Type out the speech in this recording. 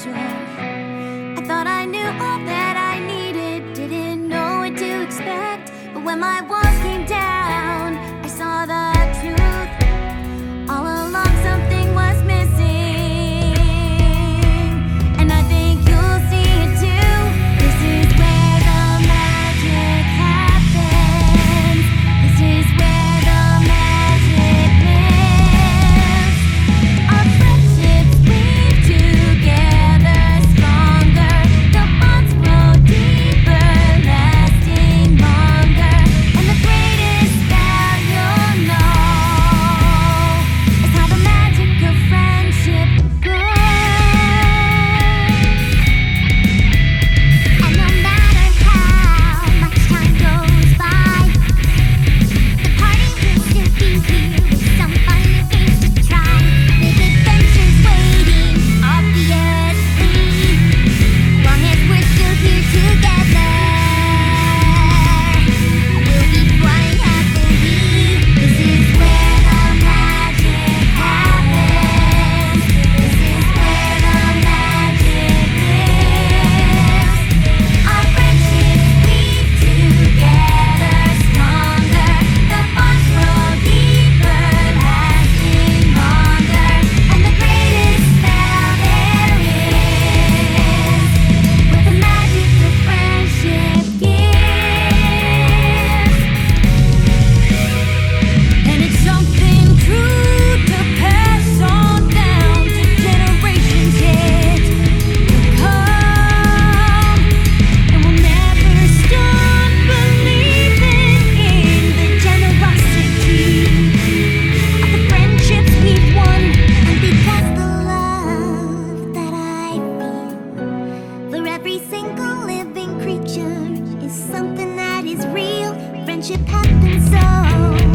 future. I thought I knew all that I needed, didn't know what to expect. But when my walls came down, I saw the truth. All along something was missing, and I think you'll see it too. This is where the magic happens. This is where the magic lives. Our friendships weave together stronger. The bonds grow deeper, lasting longer. And the greatest spell you'll know is how the magic of friendship grows. And no matter how much time goes by, the party will still be here with some fun games to try. Big adventures waiting, obviously, long as we're still here together. We'll be flying happily. This is where the magic happens. This is where the magic lives. Our friendships weave together stronger. The bonds grow deeper, lasting longer. And the greatest spell there is what the magic of friendship gives. And it's something true to pass on down to generations yet to come. And we'll never stop believing in the generosity of the friendships we've won. And because the love that I feel for every single living creature is something that is real, friendship happens so